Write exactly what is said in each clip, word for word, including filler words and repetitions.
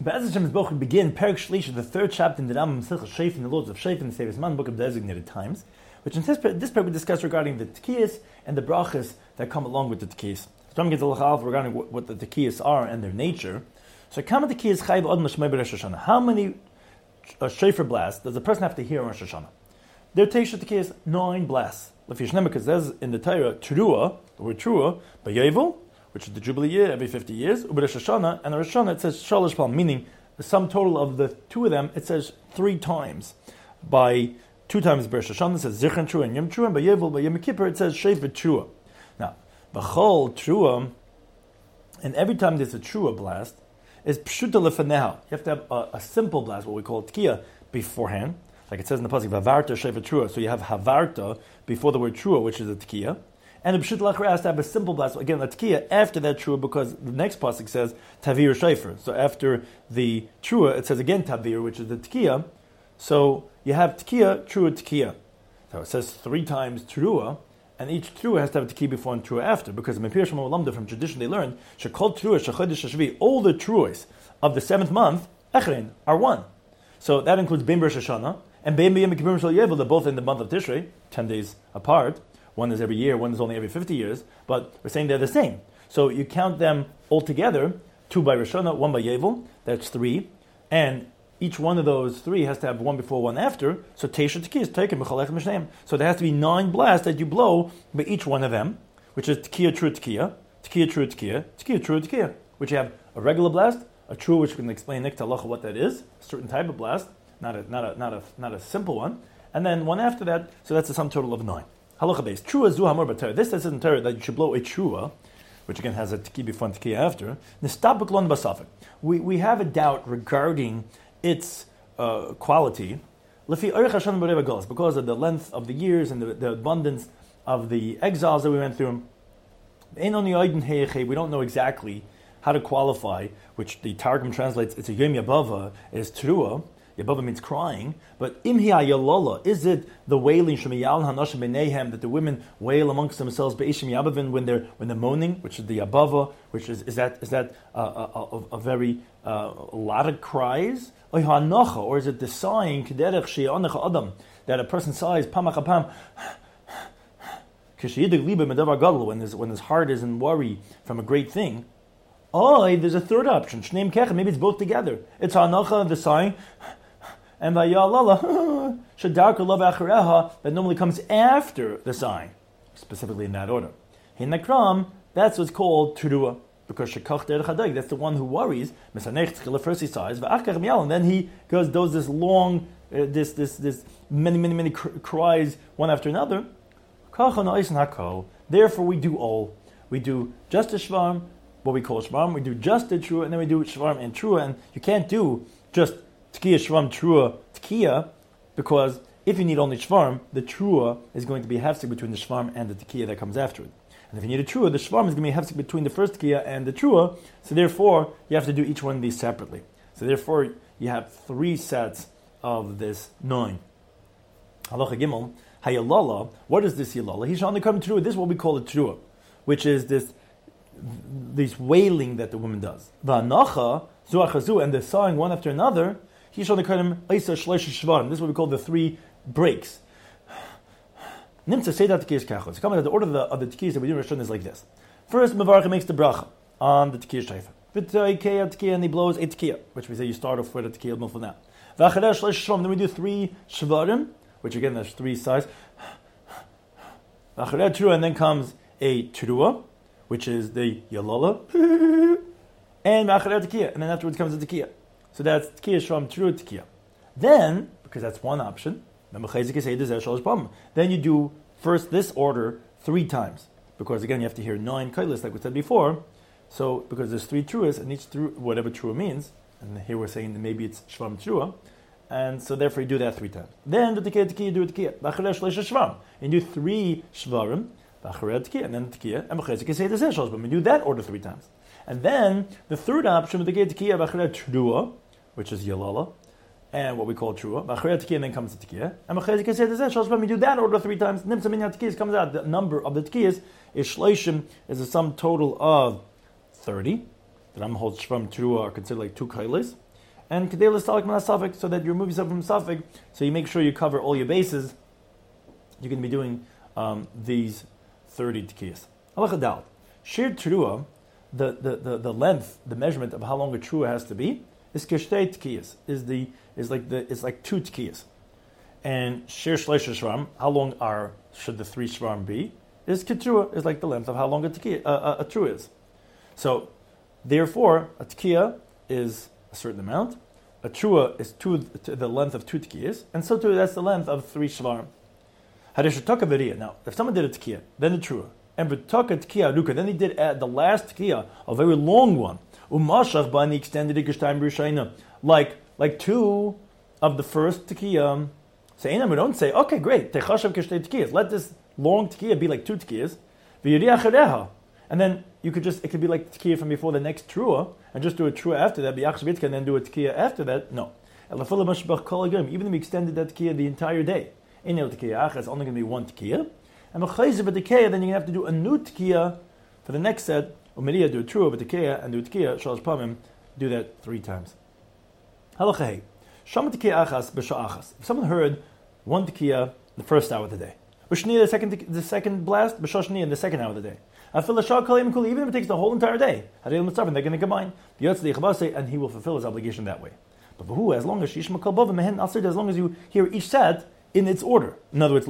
Be'ez Hashem's book we begin Perek Shlish, the third chapter in the Rambam Masechah Sheif in the Lords of Sheif in the Sevis Man, book of designated times, which in this this part we discuss regarding the Tekiyas and the brachas that come along with the Tekiyas. So Rambam gets a little regarding what, what the Tekiyas are and their nature. So Kama Tekiyas Chayv Od Mashmei B'Rosh Hashanah. How many uh, shofar blasts does a person have to hear on Rosh Hashanah? Their Teisha Tekiyas, nine blasts. Because there's in the Torah Trua, the word Trua, by Yovel, which is the Jubilee year every fifty years, Uber Rosh Hashanah, and the Rosh Hashanah it says Shalosh Palm, meaning the sum total of the two of them, it says three times. By two times by Rosh Hashanah it says Zichron Trua and Yom Trua, and by Yovel, by Yom Kippur it says Shefer Trua. Now, B'chol Trua, and every time there's a Trua blast, is Pshuta Lefaneha. You have to have a, a simple blast, what we call Tkiya, beforehand. Like it says in the pasuk, Havarta Shefer Trua. So you have Havarta before the word Trua, which is a Tkiya. And the Pshut Lachra has to have a simple blast, again, a Tkiya after that Trua, because the next pasuk says Tavir Shefer. So after the Trua, it says again Tavir, which is the Tkiya. So you have Tkiya, Trua, Tkiya. So it says three times Trua, and each Trua has to have a Tkiya before and Trua after, because in Mepir Shema Lamda from tradition they learned, Shekol Trua, Shechodesh Shashvi, all the Truas of the seventh month, Echrein, are one. So that includes Bein Rosh Hashanah, and Bein B'Yom Kippur Shel Yovel, they're both in the month of Tishrei, ten days apart. One is every year, one is only every fifty years, but we're saying they're the same. So you count them all together, two by Rosh Hashanah, one by Yovel, that's three, and each one of those three has to have one before, one after, so Teisha Tekiyah is taken, so there has to be nine blasts that you blow by each one of them, which is Tekiyah, True Tekiyah, Tekiyah, True Tekiyah, Tekiyah, True Tekiyah, which you have a regular blast, a true, which we can explain next to halacha what that is, a certain type of blast, not a not a not a not a simple one, and then one after that. So that's a sum total of nine. Halacha based. Trua zu hamor b'Torah. This says in Torah that you should blow a trua, which again has a tiki before and tiki after. Nistabek lon basafek. We we have a doubt regarding its uh, quality. Lefi orich Hashanah b'reva golos, because of the length of the years and the, the abundance of the exiles that we went through. We don't know exactly how to qualify, which the Targum translates, it's a Yom Yabava, is Trua. Yabava means crying. But Imhi Yalola, is it the wailing Shemiyal Hanashim Benehem that the women wail amongst themselves Be'ishim Yabavin when they're when they're moaning, which is the Yabava, which is is that is that uh, a, a, a very uh, a lot of cries? Or is it the sighing Kederech She'anacha Adam that a person sighs Pamachapam when his when his heart is in worry from a great thing? Oh, there's a third option. Shneim Kechem, maybe it's both together. It's Hanacha, the sighing, and Vayalala, Shadarka Love Achareha, that normally comes after the sighing, specifically in that order. Hinakram, that's what's called Trua, because Shekach Der Chadai, that's the one who worries, Mesanech Tzchila, first he sighs, V'achkach Miyal, and then he goes, does this long, uh, this, this, this, many, many, many cr- cries, one after another. Therefore we do all. We do just a Shvarm, what we call Shvarm, we do just the Trua, and then we do Shvarm and Trua, and you can't do just Tkiya, Shvarm, Trua, Tkiya, because if you need only Shvarm, the Trua is going to be a hefsek between the Shvarm and the Tkiya that comes after it. And if you need a Trua, the Shvarm is going to be a hefsek between the first Tkiya and the Trua, so therefore you have to do each one of these separately. So therefore you have three sets of this nine. Halacha Gimel, Hayalala, what is this Yalala? He's on the come Trua, this is what we call a Trua, which is this this wailing that the woman does. Va'anacha, zuachazu, and they're sawing one after another. He shall call him Isa Shlesh Shvarim. This is what we call the three breaks. Nimtza say that Tekiyas Kachos. Come on, the order of the, of the Tekiyas that we do in Rosh Hashanah is like this. First, Mevarcha makes the bracha on the Tekiyas Shaifa. V'taykeya Tekiyah, and he blows a Tekiyah, which we say you start off with a Tekiyah Mufal now. V'achadeh Shlesh Shvarim, then we do three Shvarim, which again there's three sides. V'achadeh Trua, and then comes a Trua, which is the Yalala, and Ma'achar Tekiyah, and then afterwards comes the Tekiyah. So that's Tekiyah Shvam Trua Tekiyah. Then, because that's one option, then you do first this order three times, because again you have to hear nine kailas like we said before. So because there's three truas, and each trua, whatever trua means, and here we're saying that maybe it's Shvam Trua, and so therefore you do that three times. Then the Tekiyah Tekiyah do Tekiyah. Ma'achar Shleisha Shvam. You do three Shvarim, and then Tekiyah, and B'chayzik say the Zeshos, but we do that order three times. And then the third option with the Tekiyah, B'chayzik Trua, which is Yalala, and what we call Trua, B'chayzik Tekiyah, and then comes the Tekiyah, and B'chayzik say the Zeshos, but we do that order three times. Nimtza Minyan Tekiyah comes out, the number of the Tekiyahs is Shleishim, is a sum total of thirty. The Ram holds Shvam Trua are considered like two Kailis. and Kedei L'Stalik Min HaSafek, so that you remove yourself from Safek, so you make sure you cover all your bases. You're going to be doing um, these thirty Tekiyas. Halacha Dal. Shir Teruah, the, the, the, the length, the measurement of how long a Teruah has to be, is Kishtei Tekiyas, is the is like the it's like two Tekiyas. And Shir Shleisha Shvarim, how long are should the three Shvarim be? Is Ketrua, is like the length of how long a Tekiya, uh, a, a Teruah is. So, therefore, a Tekiya is a certain amount. A Teruah is two, the length of two Tekiyas, and so too that's the length of three Shvarim. Now, if someone did a Tekiya, then a Teruah, and B'taka Tekiya Aruka, then he did add the last Tekiya, a very long one, Umashach Bani extended Ikashtaim B'Rishaina, like like two of the first Tekiya. So we don't say, okay, great, Techashav Kishtei Tekiyas, let this long Tekiya be like two Tekiyas, and then you could just, it could be like Tekiya from before the next Teruah, and just do a Teruah after that, and then do a Tekiya after that. No. Even if we extended that Tekiya the entire day, in the Tekiya it's only going to be one Tekiya, and then you're going to have to do a new Tekiya for the next set, Umeriya, do a Teruah, but Tekiya, and do a Tekiya, Shalosh Pamim, do that three times. Halacha Hey. Shama Tekiya Achas B'Sha Achas. If someone heard one Tekiya the first hour of the day, Ushni the second the second blast, B'Shoshni in the second hour of the day. Even if it takes the whole entire day, they're going to combine. And he will fulfill his obligation that way. But for who, as long as as long as you hear each set in its order. In other words,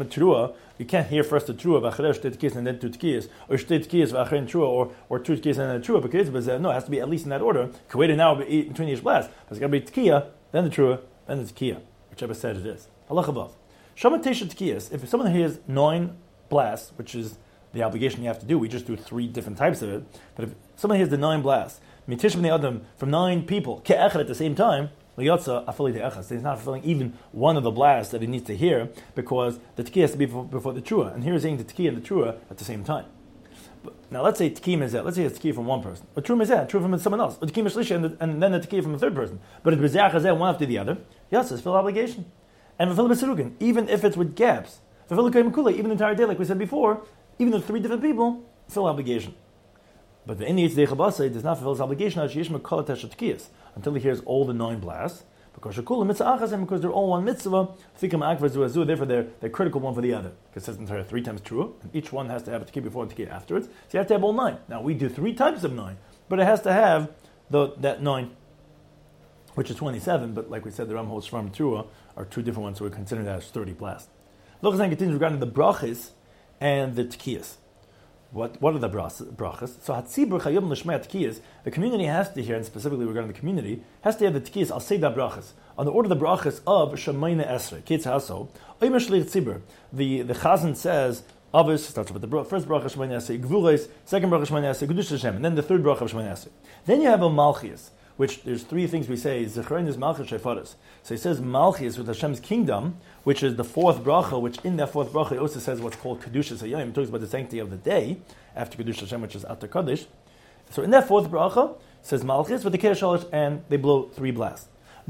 you can't hear first the Teruah, and then two Tekiyas, or Teruah, or or two Tekiyas and then a Teruah. No, it has to be at least in that order. Can wait an hour between each blast. But it's got to be Tekiya, then the Teruah, then the Tekiya, whichever set it is. Halach above. Shamatesha Tekiyas, if someone hears nine blasts, which is the obligation you have to do, we just do three different types of it. But if someone hears the nine blasts, Mitish b'nei Adam, from nine people, ke'echad at the same time, Liyotza afali de'echad, he's not fulfilling even one of the blasts that he needs to hear, because the Tekiya has to be before, before the Teruah. And here he's saying the Tekiya and the Teruah at the same time. But now let's say Tekiya Mezeh, let's say it's Tekiya from one person, or Teruah Mezeh, Teruah from someone else, or Tekiya Meshlisha, and, the, and then the Tekiya from a third person. But it's Bezeh Chazeh, one after the other, yes, it's full obligation. And Vafil B'Serugin, even if it's with gaps, Vafil K'ayim even the entire day, like we said before, even the three different people, full obligation. But the Inni Yitzhak Chabasai does not fulfill his obligation until he hears all the nine blasts, because because they're all one mitzvah, therefore they're, they're critical one for the other. Because it says in Torah three times true, and each one has to have a Tekiya before and Tekiya afterwards. So you have to have all nine. Now we do three types of nine, but it has to have the, that nine, which is twenty-seven, but like we said, the Ram holds from Teruah are two different ones, so we're considering that as thirty blasts. Lochazan continues regarding the brachas and the Tekiyas. What what are the brachas? So Hatzibur Chayom L'Shmei Tekiyas, the community has to hear, and specifically regarding the community, has to have the Tekiyas, I'll say that brachas, on the order of the brachas of Shemayna Esrei, Ketz Haso, Oimer Shlich Tzibur. The the Chazan says, Avos starts with the first bracha Shemayna Esrei, Gvurais, second bracha Shemayna Esrei, Kedush Hashem, and then the third bracha of Shemayna Esrei. Then you have a Malchias, which there's three things we say, Zecharon is Malchus Shefaris. So he says Malchus with Hashem's kingdom, which is the fourth bracha, which in that fourth bracha it also says what's called Kedushas Hayom. It talks about the sanctity of the day, after Kedush Hashem, which is Atar Kaddish. So in that fourth bracha, it says Malchus with the Kedesh Shalosh, and they blow three blasts.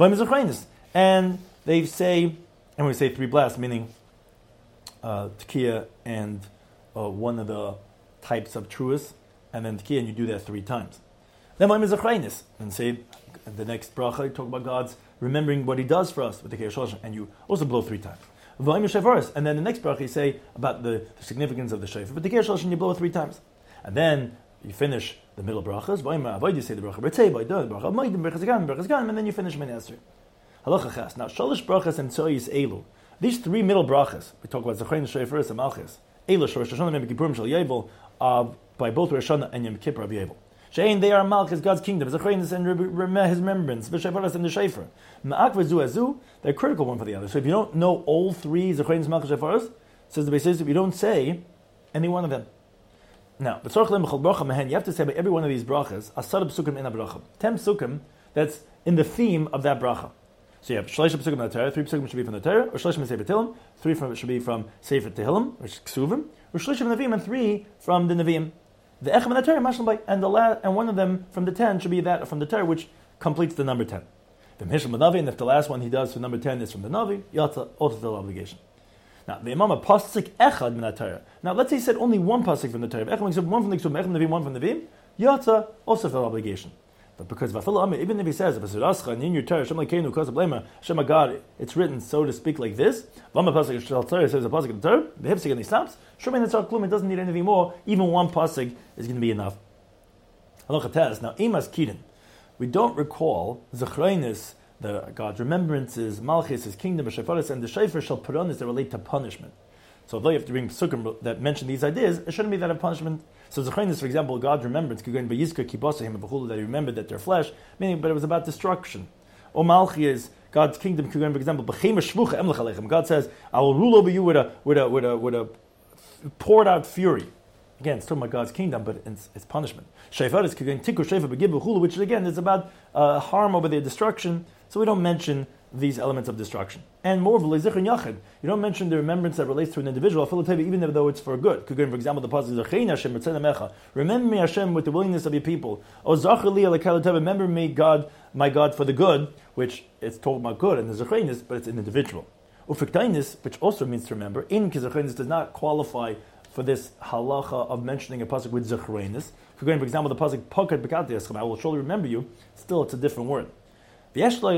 And they say, and when we say three blasts, meaning uh, Tekiya and uh, one of the types of truas, and then Tekiya, and you do that three times. Then Vayim Zachrainis, and say the next bracha, you talk about God's remembering what He does for us with the Kedesh Shalosh, and you also blow three times. Vayim Shefaris, and then the next bracha you say about the, the significance of the Shofar, but the Kedesh Shalosh, and you blow it three times. And then you finish the middle brachas, Vayim Avoid, you say the bracha B'Tzei, Vayim the bracha Moedim, Berachas Gan, Berachas Gan, and then you finish Shemayna Esrei. Halacha Chas. Now Shalosh brachas and Tzoyis Elu. These three middle brachas, we talk about Zachrainis, Shefaris, and Malchus. Elu Shor Rosh Hashanah, Yom Kippurim Shel Yebel, uh, by both Rosh Hashanah and Yom Kippur of Yebel. Shein, they are Malchus, God's kingdom, Zachrainis and His remembrance, V'Shefaris and the Shofar. Ma'ak v'Zu Azu, they're critical one for the other. So if you don't know all three Zachrainis, Malchus, Shefaris, says the basis, if you don't say any one of them. Now, you have to say by every one of these brachas, asad psukim in a bracha. Ten psukim that's in the theme of that bracha. So you have shleisha psukim in the Torah, three psukim should be from the Torah, or shleisha from Sefer Tehillim, three from, should be from Sefer Tehillim, which is Ksuvim, or shleisha from the Nevi'im, and three from the Nevi'im. The Echem and the Torah, Mashal and the la- and one of them from the ten should be that from the Torah, which completes the number ten. The Mishal Navi, and if the last one he does for number ten is from the Navi, Yatza, also the obligation. Now, the Imam pasuk echad min Torah. Now, let's say he said only one pasuk from the Torah. Echad, he said one from the Ksuvim, Echad Nevi'im, one from the Nevi'im, Yatza, also for obligation. But because even if he says, if it's Rascha and in your Torah, Hashem Elokeinu Kos Blema, Hashem God, it's written, so to speak, like this. Vama pasuk Shal Torah says a pasuk in the Torah, the Hifsik and he stops. Shumei Netzach Klum, it doesn't need anything more. Even one pasuk is going to be enough. Halacha Tes. Now, Imas Kidin, we don't recall Zechreinis, the God's remembrances, Malchus, His kingdom, Shefaris, and the Shefer shall Paranis that relate to punishment. So although you have to bring psukim that mention these ideas, it shouldn't be that of punishment. So Zechreinis, for example, God's remembrance, could go in Vayizkar Kibasahim B'chulu, that he remembered that they're flesh, meaning, but it was about destruction. Or Malchi is God's kingdom, could go in, for example, B'chema Shvucha Emlech Aleichem. God says, I will rule over you with a with a with a with a poured out fury. Again, it's talking about God's kingdom, but it's, it's punishment. Sheifaris could go in Tikur Sheifa B'gib B'chulu, which again is about uh, harm over their destruction. So we don't mention these elements of destruction. And moreover, you don't mention the remembrance that relates to an individual, even though it's for good. For example, the passage, remember me, Hashem, with the willingness of your people. Remember me, God, my God, for the good, which it's talking about good, and the zechreinis, but it's an individual. Ufiktainis, which also means to remember, in zechreinis does not qualify for this halacha of mentioning a pasuk with zechreinis. For example, the pasuk, Pokat Bekati, I will surely remember you, still it's a different word. However,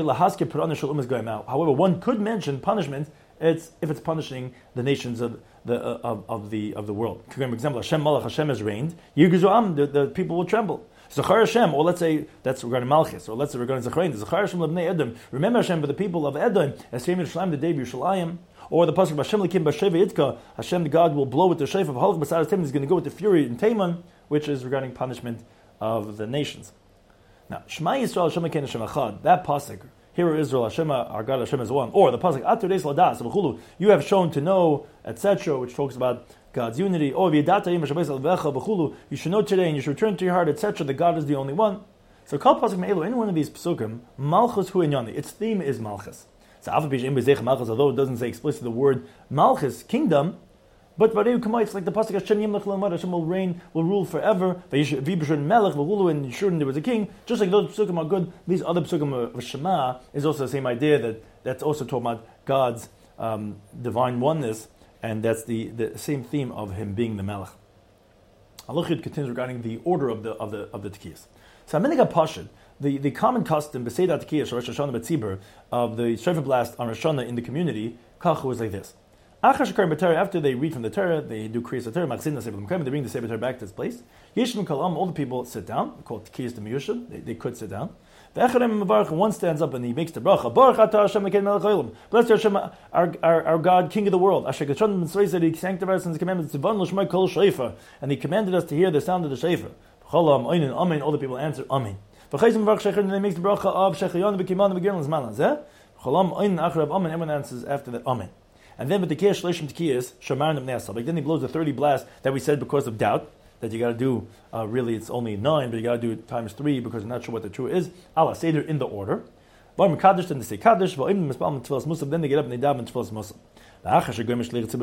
one could mention punishment. It's if it's punishing the nations of the uh, of, of the of the world. For example, Hashem Malach, Hashem has reigned. The, the people will tremble. Zachar Hashem, or let's say that's regarding Malchus, or let's say regarding Zachar Zachar Hashem lebnei Edom. Remember Hashem for the people of Edom. Hashem Yerushalayim, the day of Yerushalayim. Or the pasuk Hashem lekim b'sheva Yitka. Hashem, the God, will blow with the shayf of Halach b'saras Teman. Is going to go with the fury in Teman, which is regarding punishment of the nations. Now, Shema Yisrael Hashem Elokeinu Hashem Echad, that pasuk, Hear Israel, Hashem, our God, Hashem is one. Or the pasuk, Atur Deis Ladas, B'chulu, you have shown to know, et cetera, which talks about God's unity. Or V'yadata Yim Hashem Alvecha, B'chulu, you should know today and you should return to your heart, et cetera, that God is the only one. So, Kal pasuk Me'elu, any one of these pasukim, Malchus Hu Inyani, its theme is Malchus. So, Afapish Im B'zech Malchus, although it doesn't say explicitly the word Malchus, kingdom, but it's like the pasuk Hashem Yimlech L'Lamad, Hashem will reign, will rule forever. V'yibshur Melech v'Hulu, and Yeshurun there was a king. Just like those psukim are good, these other psukim of Shema is also the same idea that that's also talking about God's um, divine oneness, and that's the, the same theme of him being the Melech. Halachit continues regarding the order of the of the of the Tekiyas. So Aminigah Pashid, the, the common custom B'Seidat Tekiyas or Rosh Hashanah B'Tzibur of the Shofar blast on Rosh Hashanah in the community, Kachu is like this. After they read from the Torah, they do Kriyas Torah, they bring the Sefer Torah back to its place. Yeshim Kalam, all the people sit down, called Kriyas Demiyushim, they, they could sit down. One stands up and he makes the bracha. Baruch atah Hashem Elokeinu melech haolam. Blessed Hashem, our, our, our God, King of the world. Asher Geshon Mitzvah said he sanctified us in his commandments to ban l'shmai kol shofar, and he commanded us to hear the sound of the shofar. Cholam oinin amen. All the people answer amen. V'chayzim baruch shecher, and they make the bracha of shechayon v'kiman v'girlan zman lazeh. Cholam oinin acharav amen. Everyone answers after that amen. And then with the Kiyah Shleshim Tekiyas, Shomarim Ne'asal. Like then he blows the thirty blast that we said because of doubt, that you got to do, uh, really it's only nine, but you got to do it times three because you're not sure what the true is. Allah Seder in the order. Then they say Kaddish, then they get up and they daven in Tfilas Muslim. Now after the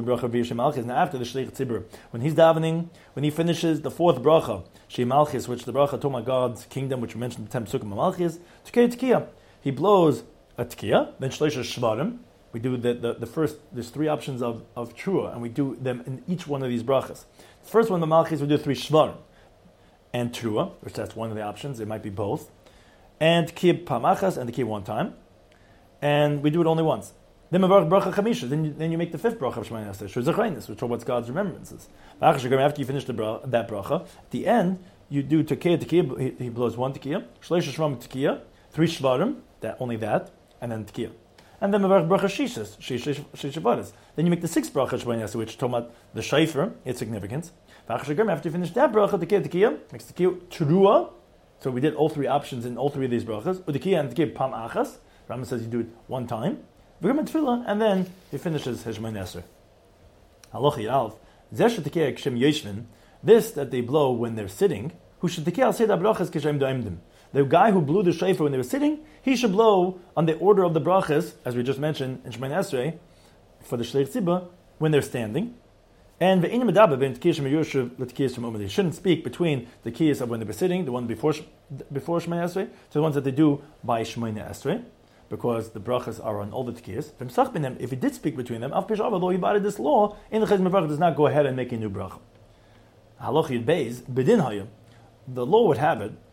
Shleich Tzibur, when he's davening, when he finishes the fourth bracha, Shei Malchis, which the bracha talking about God's kingdom, which we mentioned the ten Psukim of Malchis, Tekei Tekiyah. He blows a Tekiyah, then Shleisha Shvarim. We do the, the, the first, there's three options of, of Trua, and we do them in each one of these brachas. The first one, the Malchis, we do three Shvarim. And Trua, which that's one of the options, it might be both. And Kiyah Pamachas, and the Kiyah one time. And we do it only once. Then Mavarach Bracha Chamisha, then you, then you make the fifth bracha of Shemoneh Esrei, Shur Zechreinis, which are what's God's remembrances. After you finish the bra- that bracha, at the end, you do Tekiyah, Tekiyah, he, he blows one Tekiyah, Shleisha Shvarim Tekiyah, three Shvarim, that, only that, and then Tekiyah. And then Mavarach Bracha Shishas, Shishavadis. Then you make the sixth bracha Shemoneh Esrei, which is talking about the shofar, its significance. After you finish that bracha, the Tekiyah, Tekiyah, makes the Tekiyah Trua. So we did all three options in all three of these brachas. With the Tekiyah and the Tekiyah Pam Achas. Rambam says you do it one time. And then he finishes his Shemoneh Esrei. Halacha Yalv. Zesh Tekiyah Kshem Yeshvin. This that they blow when they're sitting. Who should Tekiyah say that brachas Kishem Daimdim. The guy who blew the shofar when they were sitting, he should blow on the order of the brachas, as we just mentioned in Shemoneh Esrei, for the Shleich Tzibah, when they're standing. And ve'inu medaber ben tekiyas shemiyushav letekiyas shemumah. They shouldn't speak between the kiyas of when they were sitting, the one before before Shemoneh Esrei, to the ones that they do by Shemoneh Esrei, because the brachas are on all the tekiyas. If he did speak between them, af pishav, although he violated this law, in the chesed mevarach does not go ahead and make a new bracha. Halacha Yud Beis bedin hayom. The law would have it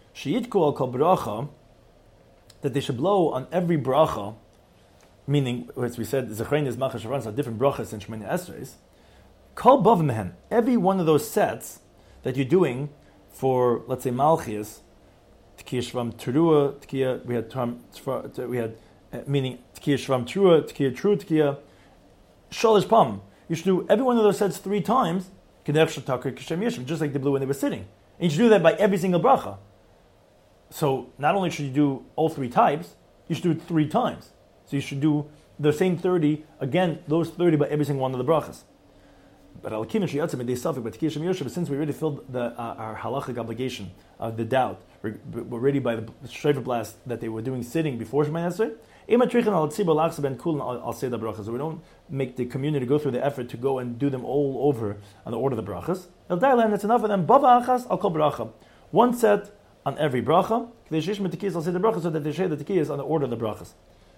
Sheyitku al kol bracha, that they should blow on every bracha, meaning, as we said, Zechrein is Machash Shavuos are different brachas in Shemini Esrei. Kol bav mehen, every one of those sets that you're doing for, let's say, Malchias, Tkiya Shvam Terua, Tkiya, we had, we had uh, meaning Tkiya Shvam Terua, Tkiya True, Tkiya Shalish Pam. You should do every one of those sets three times, just like they blew when they were sitting. And you should do that by every single bracha. So not only should you do all three types, you should do it three times. So you should do the same thirty, again, those thirty by every single one of the brachas. But al but since we already filled the, uh, our halachic obligation of the doubt, we're, we're ready by the shofar blast that they were doing sitting before Shemoneh Esrei. So we don't make the community go through the effort to go and do them all over on the order of the brachas. That's enough of them. One set on every bracha, so that they share the tekiyas on the order of the brachas.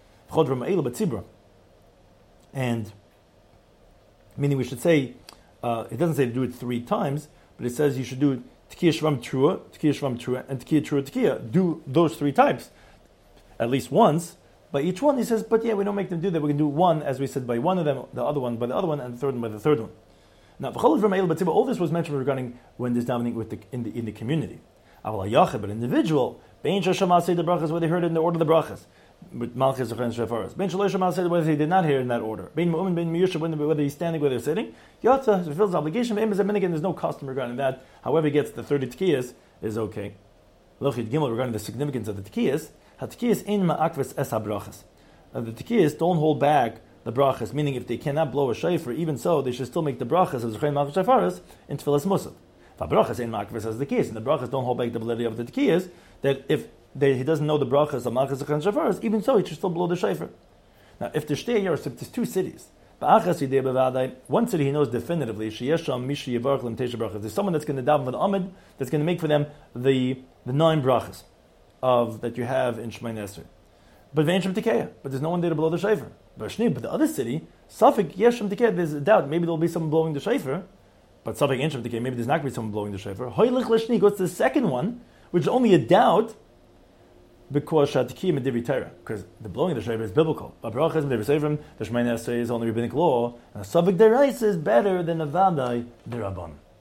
And meaning we should say, uh, it doesn't say to do it three times, but it says you should do Tkiya Shvam Trua, Tkiya Shvam Trua, and Tkiya Trua Tkiya. Do those three types at least once. By each one, he says, but yeah, we don't make them do that. We can do one, as we said, by one of them, the other one by the other one, and the third one by the third one. Now, all this was mentioned regarding when there's davening with the, in the in the community. But individual, where they heard it in the order of the brachas. With Malchus and Shefaras. Ben Shalosh Shamal said whether he did not hear in that order. Ben Mu'min, Ben Miyusha, whether he's standing, whether he's sitting. Yatza fulfills the obligation. Again, there's no custom regarding that. However, he gets the thirty tekiyas is okay. Lochid Gimel regarding the significance of the tekiyas. Hatekiyas in ma'akves es habrachas. The tekiyas don't hold back the brachas, meaning if they cannot blow a shofar, even so, they should still make the brachas of Zechayin Malchus Shefaras in Tfilas Musaf. Brachas in ma'akves as the tekiyas, and the brachas don't hold back the validity of the tekiyas. That if They, he doesn't know the brachas of Malchus and Shefaras, even so, he should still blow the shofar. Now, if there's shtei years, if there's two cities, one city he knows definitively, there's someone that's going to daven for the Amid, that's going to make for them the the nine brachas of that you have in Shemoneh Esrei. But but there's no one there to blow the shofar. But the other city, Safik Yeshem Tikeh, there's a doubt, maybe there'll be someone blowing the shofar, but Safik Yeshem Tikeh, maybe there's not going to be someone blowing the shofar. Hoylich Lashni goes to the second one, which is only a doubt, because Shatikiyah Medivri Torah, because the blowing of the shofar is biblical. But brachas Medivri Seifrim, the Shemoneh Esrei is only rabbinic law, and a Safik Derais is better than a Vadai Derabban.